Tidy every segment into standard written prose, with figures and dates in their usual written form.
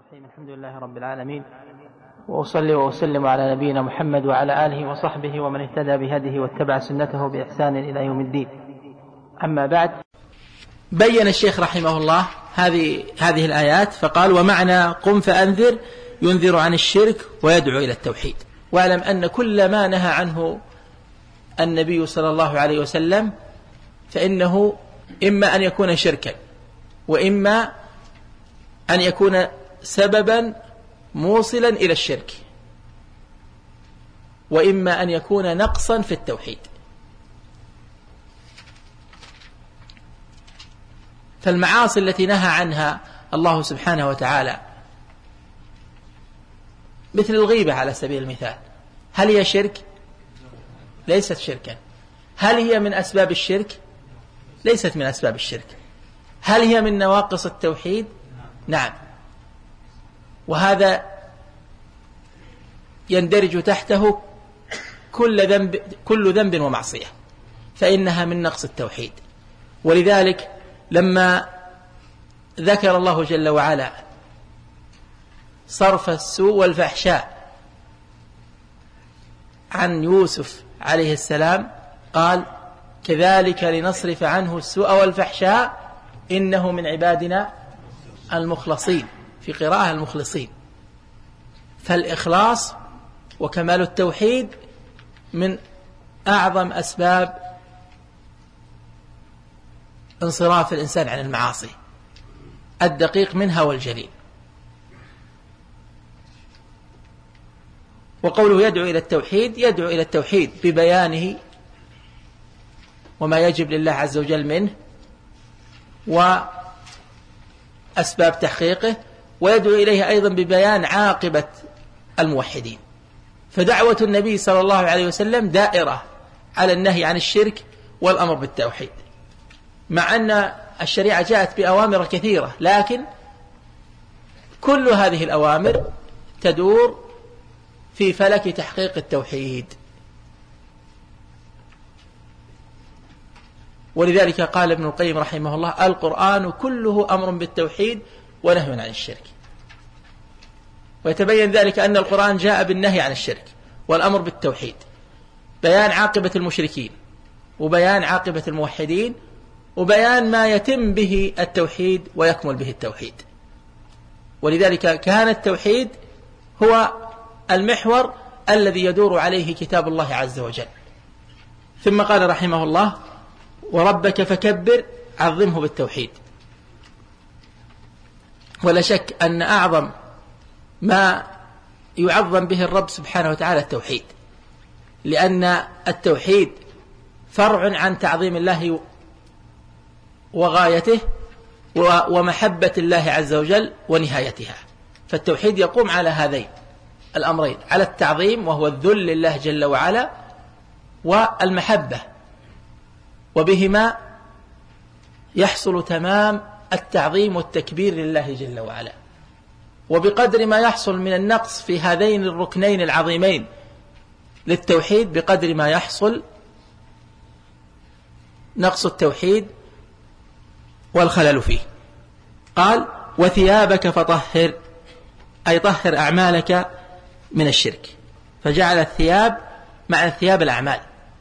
الرحيم. الحمد لله رب العالمين، وأصلي وأسلم على نبينا محمد وعلى آله وصحبه ومن اهتدى بهديه واتبع سنته بإحسان إلى يوم الدين. أما بعد، بين الشيخ رحمه الله هذه الآيات فقال: ومعنى قم فأنذر ينذر عن الشرك ويدعو إلى التوحيد. واعلم أن كل ما نهى عنه النبي صلى الله عليه وسلم فإنه إما أن يكون شركا، وإما أن يكون سببا موصلا إلى الشرك، وإما أن يكون نقصا في التوحيد. فالمعاصي التي نهى عنها الله سبحانه وتعالى مثل الغيبة على سبيل المثال، هل هي شرك؟ ليست شركا. هل هي من أسباب الشرك؟ ليست من أسباب الشرك. هل هي من نواقص التوحيد؟ نعم. وهذا يندرج تحته كل ذنب ومعصية، فإنها من نقص التوحيد. ولذلك لما ذكر الله جل وعلا صرف السوء والفحشاء عن يوسف عليه السلام قال: كذلك لنصرف عنه السوء والفحشاء إنه من عبادنا المخلصين، في قراءة المخلصين. فالإخلاص وكمال التوحيد من أعظم أسباب انصراف الإنسان عن المعاصي، الدقيق منها والجليل. وقوله يدعو إلى التوحيد، يدعو إلى التوحيد ببيانه وما يجب لله عز وجل منه وأسباب تحقيقه، ويدعو إليه أيضا ببيان عاقبة الموحدين. فدعوة النبي صلى الله عليه وسلم دائرة على النهي عن الشرك والأمر بالتوحيد، مع أن الشريعة جاءت بأوامر كثيرة، لكن كل هذه الأوامر تدور في فلك تحقيق التوحيد. ولذلك قال ابن القيم رحمه الله: القرآن كله أمر بالتوحيد ونهي عن الشرك. ويتبين ذلك أن القرآن جاء بالنهي عن الشرك والأمر بالتوحيد، بيان عاقبة المشركين وبيان عاقبة الموحدين وبيان ما يتم به التوحيد ويكمل به التوحيد. ولذلك كان التوحيد هو المحور الذي يدور عليه كتاب الله عز وجل. ثم قال رحمه الله: وربك فكبر، عظمه بالتوحيد. ولا شك أن أعظم ما يعظم به الرب سبحانه وتعالى التوحيد، لأن التوحيد فرع عن تعظيم الله وغايته ومحبة الله عز وجل ونهايتها. فالتوحيد يقوم على هذين الأمرين، على التعظيم وهو الذل لله جل وعلا، والمحبة، وبهما يحصل تمام التعظيم والتكبير لله جل وعلا. وبقدر ما يحصل من النقص في هذين الركنين العظيمين للتوحيد، بقدر ما يحصل نقص التوحيد والخلل فيه. قال: وثيابك فطهر، أي طهر أعمالك من الشرك. فجعل الثياب مع الثياب الأعمال،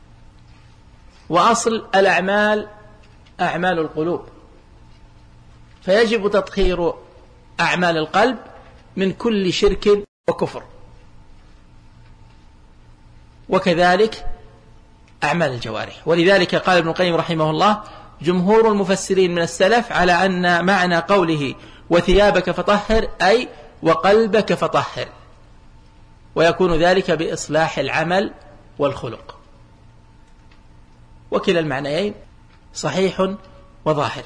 وأصل الأعمال أعمال القلوب، فيجب تطهير أعمال القلب من كل شرك وكفر، وكذلك أعمال الجوارح. ولذلك قال ابن القيم رحمه الله: جمهور المفسرين من السلف على أن معنى قوله وثيابك فطهر أي وقلبك فطهر، ويكون ذلك بإصلاح العمل والخلق. وكلا المعنيين صحيح وظاهر.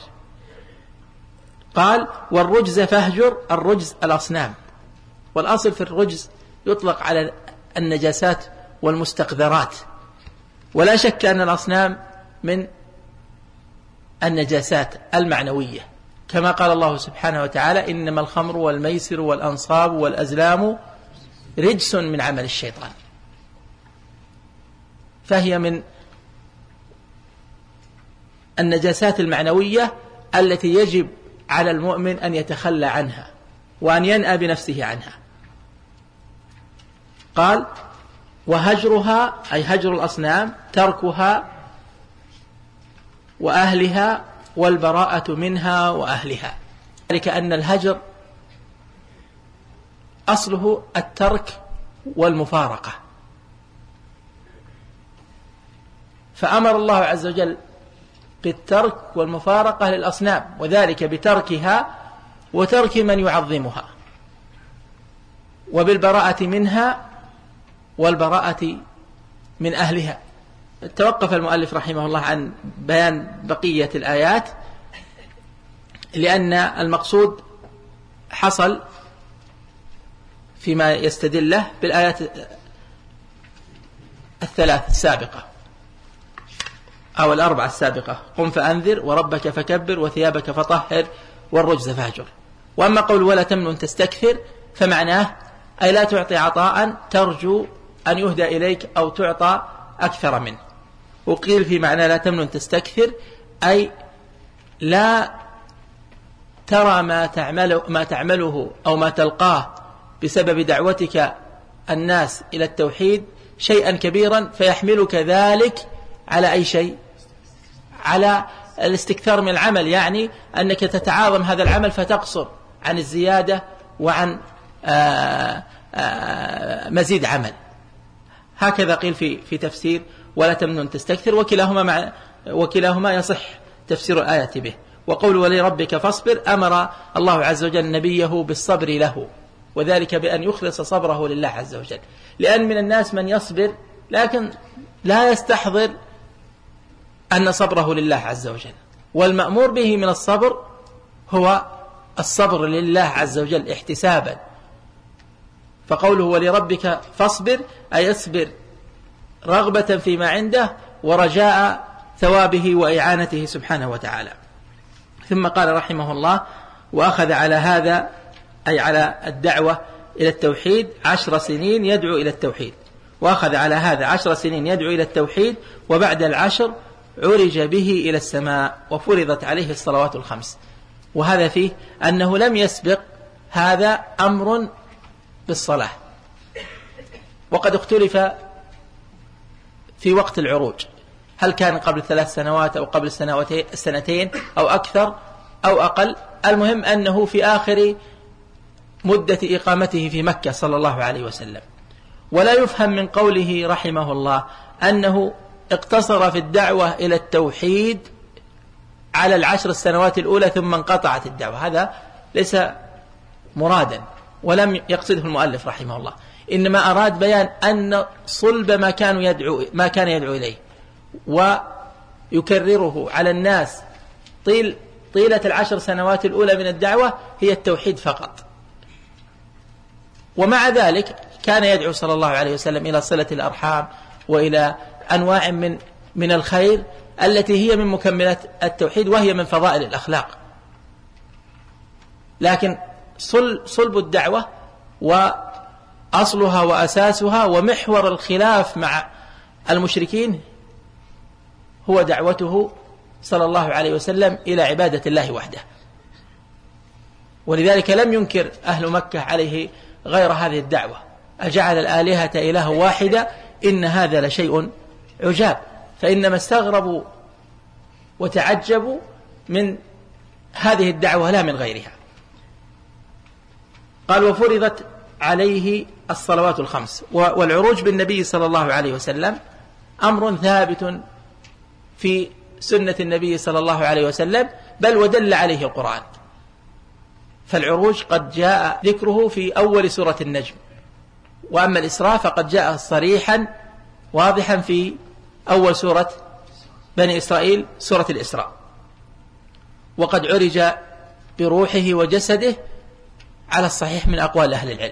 قال: والرجز فاهجر، الرجز الأصنام، والأصل في الرجز يطلق على النجاسات والمستقذرات، ولا شك أن الأصنام من النجاسات المعنوية، كما قال الله سبحانه وتعالى: إنما الخمر والميسر والأنصاب والأزلام رجس من عمل الشيطان. فهي من النجاسات المعنوية التي يجب على المؤمن أن يتخلى عنها وأن ينأى بنفسه عنها. قال وهجرها أي هجر الأصنام تركها وأهلها والبراءة منها وأهلها. ذلك أن الهجر أصله الترك والمفارقة، فأمر الله عز وجل بالترك والمفارقة للأصنام، وذلك بتركها وترك من يعظمها، وبالبراءة منها والبراءة من أهلها. توقف المؤلف رحمه الله عن بيان بقية الآيات، لأن المقصود حصل فيما يستدل له بالآيات الثلاث السابقة أو الأربعة السابقة: قم فأنذر وربك فكبر وثيابك فطهر والرجز فاهجر. وأما قول ولا تمنن تستكثر فمعناه أي لا تعطي عطاء ترجو أن يهدى إليك أو تعطى أكثر منه. وقيل في معنى لا تمنن تستكثر أي لا ترى ما تعمله أو ما تلقاه بسبب دعوتك الناس إلى التوحيد شيئا كبيرا فيحملك ذلك على أي شيء، على الاستكثار من العمل، يعني أنك تتعاظم هذا العمل فتقصر عن الزيادة وعن مزيد عمل. هكذا قيل في تفسير ولا تمنن تستكثر، وكلاهما يصح تفسير الآية به. وقول ولربك فاصبر أمر الله عز وجل نبيه بالصبر له، وذلك بأن يخلص صبره لله عز وجل، لأن من الناس من يصبر لكن لا يستحضر أن صبره لله عز وجل، والمأمور به من الصبر هو الصبر لله عز وجل احتسابا. فقوله ولربك فاصبر أي اصبر رغبة فيما عنده ورجاء ثوابه وإعانته سبحانه وتعالى. ثم قال رحمه الله وأخذ على هذا أي على الدعوة إلى التوحيد 10 سنين يدعو إلى التوحيد، وأخذ على هذا 10 سنين يدعو إلى التوحيد، وبعد 10 عرج به إلى السماء وفرضت عليه الصلوات ال5. وهذا فيه أنه لم يسبق هذا أمر بالصلاة، وقد اختلف في وقت العروج، هل كان قبل 3 سنوات أو قبل سنتين أو أكثر أو أقل. المهم أنه في آخر مدة إقامته في مكة صلى الله عليه وسلم. ولا يفهم من قوله رحمه الله أنه اقتصر في الدعوة إلى التوحيد على 10 السنوات الأولى ثم انقطعت الدعوة، هذا ليس مرادا ولم يقصده المؤلف رحمه الله، إنما أراد بيان أن صلب ما كان يدعو إليه ويكرره على الناس طيلة 10 سنوات الأولى من الدعوة هي التوحيد فقط. ومع ذلك كان يدعو صلى الله عليه وسلم إلى صلة الأرحام وإلى أنواع من الخير التي هي من مكملات التوحيد وهي من فضائل الأخلاق. لكن صلب الدعوة وأصلها وأساسها ومحور الخلاف مع المشركين هو دعوته صلى الله عليه وسلم إلى عبادة الله وحده. ولذلك لم ينكر أهل مكة عليه غير هذه الدعوة: أجعل الآلهة إله واحدة إن هذا لشيء عجاب. فإنما استغربوا وتعجبوا من هذه الدعوة لا من غيرها. قال وفرضت عليه الصلوات ال5. والعروج بالنبي صلى الله عليه وسلم أمر ثابت في سنة النبي صلى الله عليه وسلم، بل ودل عليه القرآن. فالعروج قد جاء ذكره في أول سورة النجم، وأما الإسراء فقد جاء صريحا واضحا في أول سورة بني إسرائيل سورة الإسراء. وقد عرج بروحه وجسده على الصحيح من أقوال أهل العلم.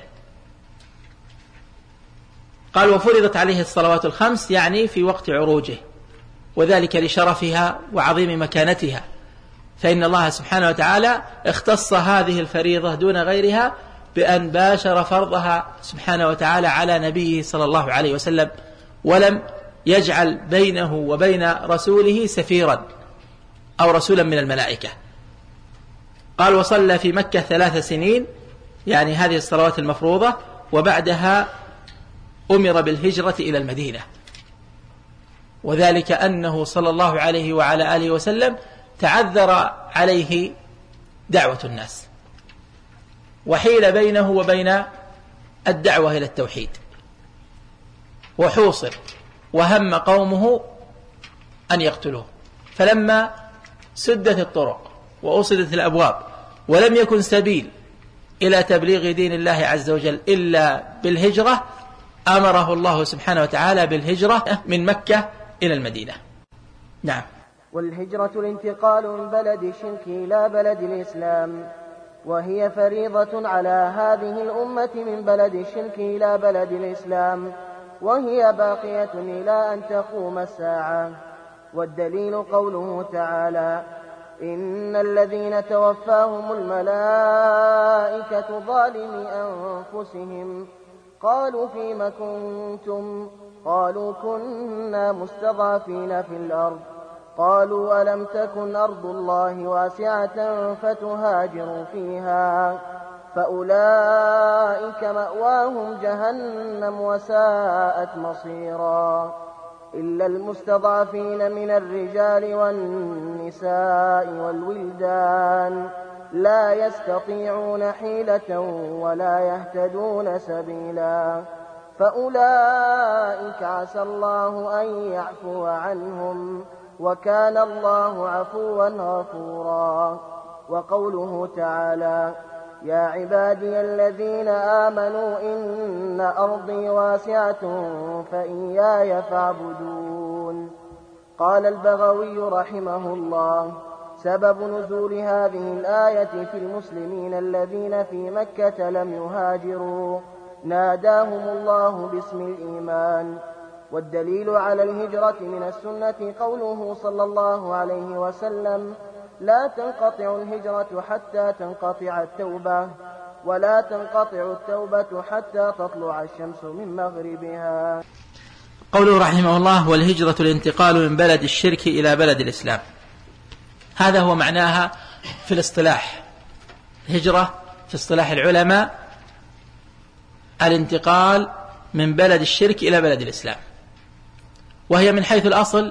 قال وفرضت عليه الصلوات ال5 يعني في وقت عروجه، وذلك لشرفها وعظيم مكانتها، فإن الله سبحانه وتعالى اختص هذه الفريضة دون غيرها بأن باشر فرضها سبحانه وتعالى على نبيه صلى الله عليه وسلم، ولم يجعل بينه وبين رسوله سفيرا أو رسولا من الملائكة. قال وصلى في مكة 3 سنين يعني هذه الصلوات المفروضة، وبعدها أمر بالهجرة إلى المدينة، وذلك أنه صلى الله عليه وعلى آله وسلم تعذر عليه دعوة الناس، وحيل بينه وبين الدعوة إلى التوحيد، وحوصر، وهم قومه أن يقتلوه، فلما سدت الطرق وأصدت الأبواب ولم يكن سبيل إلى تبليغ دين الله عز وجل إلا بالهجرة، أمره الله سبحانه وتعالى بالهجرة من مكة إلى المدينة. نعم. والهجرة الانتقال من بلد الشرك إلى بلد الإسلام، وهي فريضة على هذه الأمة من بلد الشرك إلى بلد الإسلام، وهي باقية إلى أن تقوم الساعة. والدليل قوله تعالى: إن الذين توفاهم الملائكة ظالمي أنفسهم قالوا فيم كنتم؟ قالوا كنا مستضعفين في الأرض. قالوا ألم تكن أرض الله واسعة فتهاجروا فيها؟ فأولئك مأواهم جهنم وساءت مصيرا. إلا المستضعفين من الرجال والنساء والولدان لا يستطيعون حيلة ولا يهتدون سبيلا، فأولئك عسى الله أن يعفو عنهم، وكان الله عفوا غفورا. وقوله تعالى: يا عبادي الذين آمنوا إن أرضي واسعة فإياي فاعبدون. قال البغوي رحمه الله: سبب نزول هذه الآية في المسلمين الذين في مكة لم يهاجروا ناداهم الله باسم الإيمان. والدليل على الهجرة من السنة قوله صلى الله عليه وسلم: لا تنقطع الهجرة حتى تنقطع التوبة، ولا تنقطع التوبة حتى تطلع الشمس من مغربها. قوله رحمه الله: والهجرة الانتقال من بلد الشرك إلى بلد الإسلام، هذا هو معناها في الاصطلاح. الهجرة في اصطلاح العلماء الانتقال من بلد الشرك إلى بلد الإسلام، وهي من حيث الأصل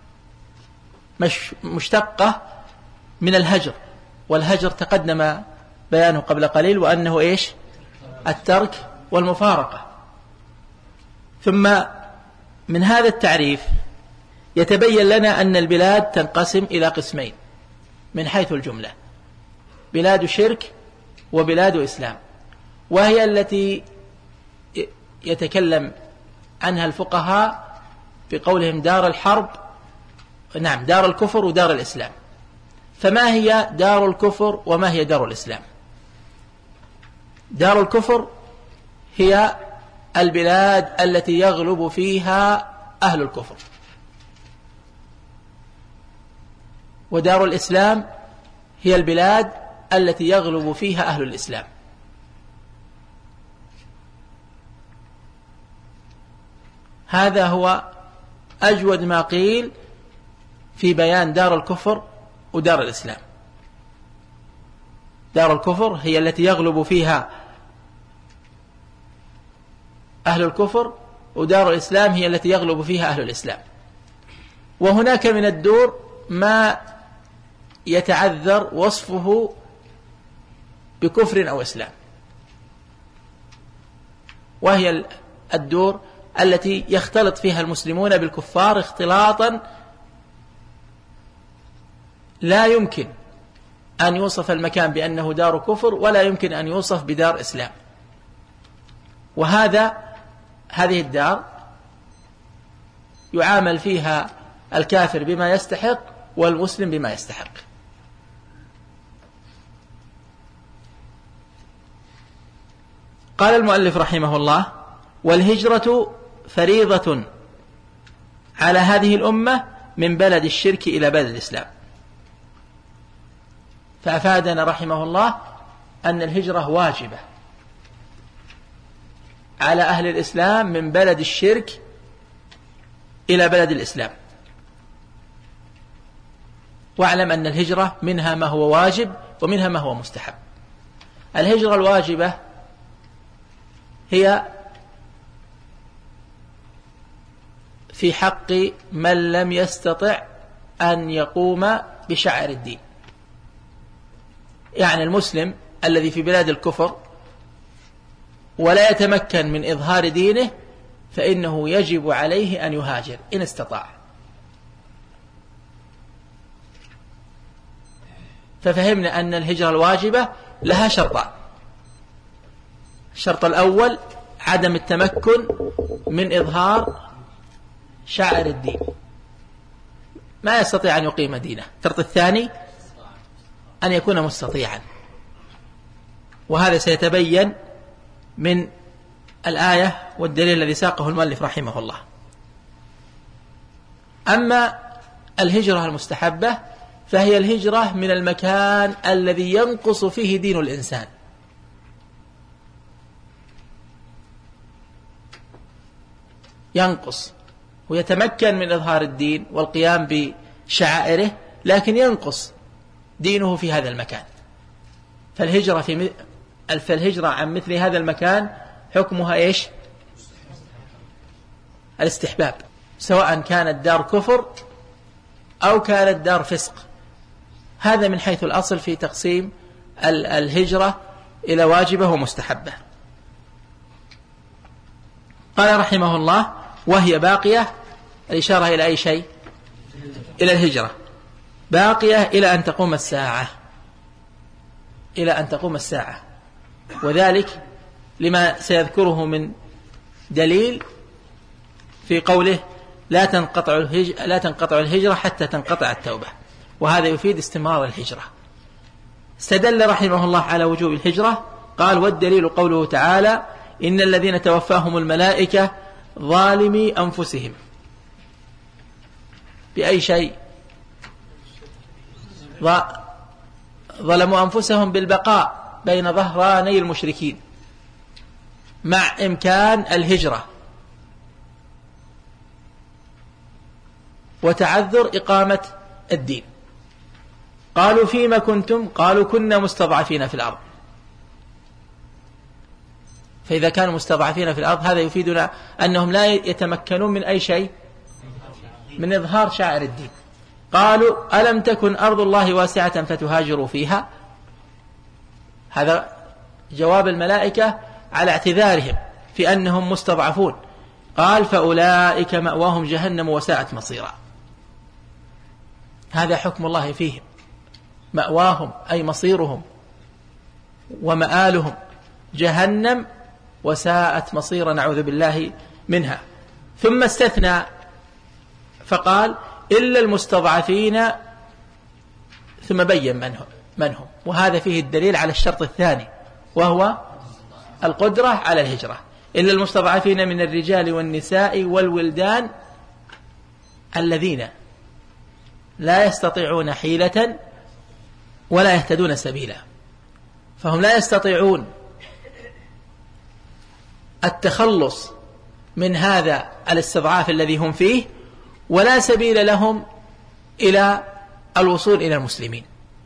مشتقة من الهجر، والهجر تقدم بيانه قبل قليل، وأنه إيش؟ الترك والمفارقة. ثم من هذا التعريف يتبين لنا أن البلاد تنقسم إلى قسمين من حيث الجملة: بلاد شرك وبلاد إسلام، وهي التي يتكلم عنها الفقهاء بقولهم دار الحرب، نعم، دار الكفر ودار الإسلام. فما هي دار الكفر وما هي دار الإسلام؟ دار الكفر هي البلاد التي يغلب فيها أهل الكفر، ودار الإسلام هي البلاد التي يغلب فيها أهل الإسلام. هذا هو أجود ما قيل في بيان دار الكفر ودار الإسلام. دار الكفر هي التي يغلب فيها أهل الكفر، ودار الإسلام هي التي يغلب فيها أهل الإسلام. وهناك من الدور ما يتعذر وصفه بكفر أو إسلام، وهي الدور التي يختلط فيها المسلمون بالكفار اختلاطا لا يمكن أن يوصف المكان بأنه دار كفر، ولا يمكن أن يوصف بدار إسلام. هذه الدار يعامل فيها الكافر بما يستحق والمسلم بما يستحق. قال المؤلف رحمه الله: والهجرة فريضة على هذه الأمة من بلد الشرك إلى بلد الإسلام. فأفادنا رحمه الله أن الهجرة واجبة على أهل الإسلام من بلد الشرك إلى بلد الإسلام. واعلم أن الهجرة منها ما هو واجب ومنها ما هو مستحب. الهجرة الواجبة هي في حق من لم يستطع أن يقوم بشعائر الدين. يعني المسلم الذي في بلاد الكفر ولا يتمكن من إظهار دينه فإنه يجب عليه أن يهاجر إن استطاع. ففهمنا أن الهجرة الواجبة لها شرطان: الشرط الأول عدم التمكن من إظهار شعائر الدين، ما يستطيع أن يقيم دينه. الشرط الثاني أن يكون مستطيعا، وهذا سيتبين من الآية والدليل الذي ساقه المؤلف رحمه الله. أما الهجرة المستحبة فهي الهجرة من المكان الذي ينقص فيه دين الإنسان، ينقص ويتمكن من إظهار الدين والقيام بشعائره، لكن ينقص دينه في هذا المكان. فالهجرة عن مثل هذا المكان حكمها إيش؟ الاستحباب، سواء كانت دار كفر أو كانت دار فسق. هذا من حيث الأصل في تقسيم الهجرة إلى واجبة ومستحبة. قال رحمه الله: وهي باقية، الإشارة إلى أي شيء؟ إلى الهجرة، باقية إلى أن تقوم الساعة، إلى أن تقوم الساعة، وذلك لما سيذكره من دليل في قوله: لا تنقطع الهجرة حتى تنقطع التوبة، وهذا يفيد استمرار الهجرة. استدل رحمه الله على وجوب الهجرة، قال: والدليل قوله تعالى: إن الذين توفاهم الملائكة ظالمي أنفسهم. بأي شيء؟ ظلموا أنفسهم بالبقاء بين ظهراني المشركين مع إمكان الهجرة وتعذر إقامة الدين. قالوا: فيما كنتم؟ قالوا: كنا مستضعفين في الأرض. فإذا كانوا مستضعفين في الأرض هذا يفيدنا أنهم لا يتمكنون من أي شيء من إظهار شعائر الدين. قالوا: ألم تكن أرض الله واسعة فتهاجروا فيها؟ هذا جواب الملائكة على اعتذارهم في أنهم مستضعفون. قال: فأولئك مأواهم جهنم وساءت مصيرا. هذا حكم الله فيهم، مأواهم أي مصيرهم ومآلهم جهنم وساءت مصيرا، نعوذ بالله منها. ثم استثنى فقال: إلا المستضعفين، ثم بين من هم، وهذا فيه الدليل على الشرط الثاني وهو القدرة على الهجرة. إلا المستضعفين من الرجال والنساء والولدان الذين لا يستطيعون حيلة ولا يهتدون سبيلا، فهم لا يستطيعون التخلص من هذا الاستضعاف الذي هم فيه، ولا سبيل لهم إلى الوصول إلى المسلمين،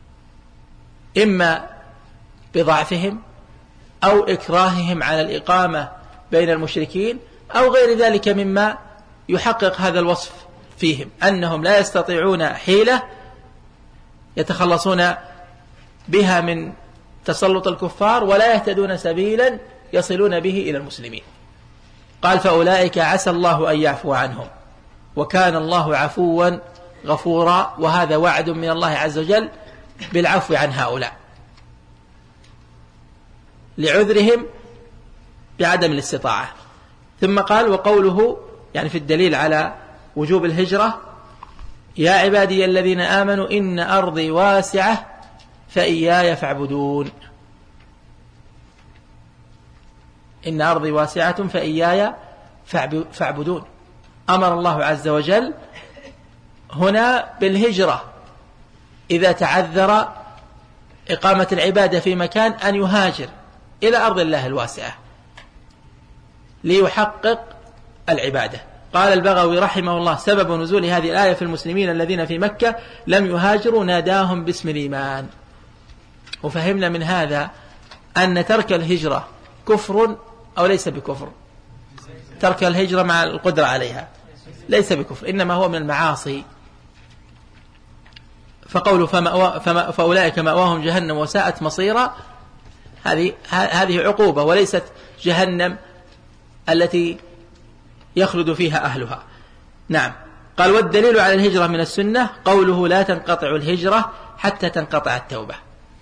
إما بضعفهم أو إكراههم على الإقامة بين المشركين أو غير ذلك مما يحقق هذا الوصف فيهم، أنهم لا يستطيعون حيلة يتخلصون بها من تسلط الكفار ولا يهتدون سبيلا يصلون به إلى المسلمين. قال: فأولئك عسى الله أن يعفو عنهم وكان الله عفوا غفورا. وهذا وعد من الله عز وجل بالعفو عن هؤلاء لعذرهم بعدم الاستطاعة. ثم قال: وقوله يعني في الدليل على وجوب الهجرة: يا عبادي الذين آمنوا إن أرضي واسعة فإياي فاعبدون. إن أرضي واسعة فإياي فاعبدون. أمر الله عز وجل هنا بالهجرة إذا تعذر إقامة العبادة في مكان أن يهاجر إلى أرض الله الواسعة ليحقق العبادة. قال البغوي رحمه الله: سبب نزول هذه الآية في المسلمين الذين في مكة لم يهاجروا ناداهم باسم الإيمان. وفهمنا من هذا أن ترك الهجرة كفر أو ليس بكفر؟ ترك الهجرة مع القدرة عليها ليس بكفر، إنما هو من المعاصي. فقوله فأولئك مأواهم جهنم وساءت مصيرا، هذه عقوبة وليست جهنم التي يخلد فيها أهلها. نعم. قال والدليل على الهجرة من السنة قوله لا تنقطع الهجرة حتى تنقطع التوبة،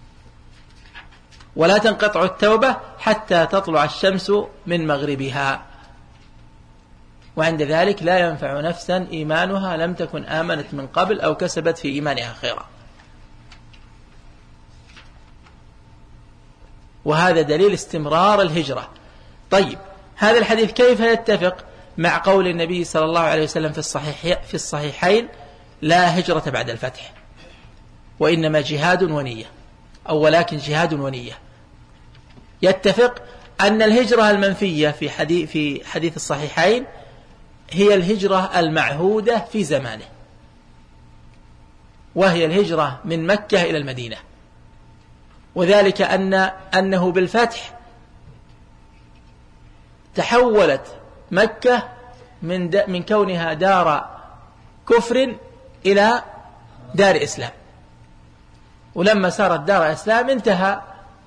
ولا تنقطع التوبة حتى تطلع الشمس من مغربها، وعند ذلك لا ينفع نفسا إيمانها لم تكن آمنت من قبل أو كسبت في إيمانها خيرا. وهذا دليل استمرار الهجرة. طيب هذا الحديث كيف يتفق مع قول النبي صلى الله عليه وسلم في الصحيحين لا هجرة بعد الفتح وإنما جهاد ونية، أو ولكن جهاد ونية؟ يتفق أن الهجرة المنفية في حديث الصحيحين هي الهجرة المعهودة في زمانه، وهي الهجرة من مكة إلى المدينة، وذلك أنه بالفتح تحولت مكة من كونها دار كفر إلى دار إسلام، ولما صارت دار إسلام انتهى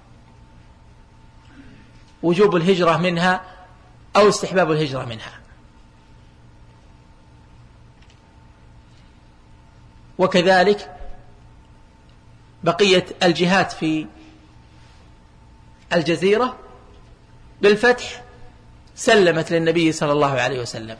وجوب الهجرة منها أو استحباب الهجرة منها. وكذلك بقية الجهات في الجزيرة بالفتح سلمت للنبي صلى الله عليه وسلم،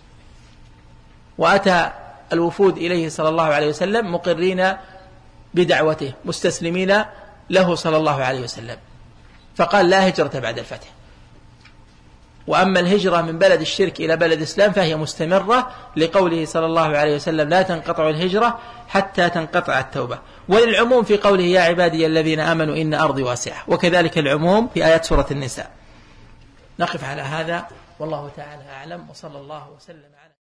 وأتى الوفود إليه صلى الله عليه وسلم مقرين بدعوته مستسلمين له صلى الله عليه وسلم، فقال لا هجرة بعد الفتح. وأما الهجرة من بلد الشرك إلى بلد الإسلام فهي مستمرة لقوله صلى الله عليه وسلم لا تنقطع الهجرة حتى تنقطع التوبة، وللعموم في قوله يا عبادي الذين آمنوا إن أرضي واسعة، وكذلك العموم في آيات سورة النساء. نقف على هذا والله تعالى أعلم، وصلى الله وسلم على